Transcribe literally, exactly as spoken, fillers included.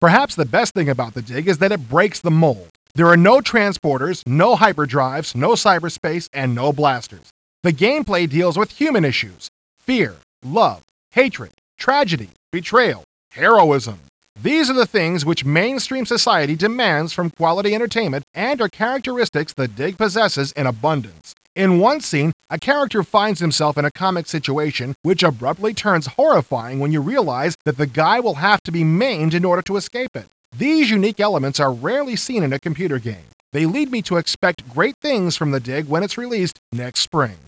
Perhaps the best thing about the Dig is that it breaks the mold. There are no transporters, no hyperdrives, no cyberspace, and no blasters. The gameplay deals with human issues: fear, love, hatred, tragedy, betrayal, heroism. These are the things which mainstream society demands from quality entertainment and are characteristics the Dig possesses in abundance. In one scene, a character finds himself in a comic situation which abruptly turns horrifying when you realize that the guy will have to be maimed in order to escape it. These unique elements are rarely seen in a computer game. They lead me to expect great things from the Dig when it's released next spring.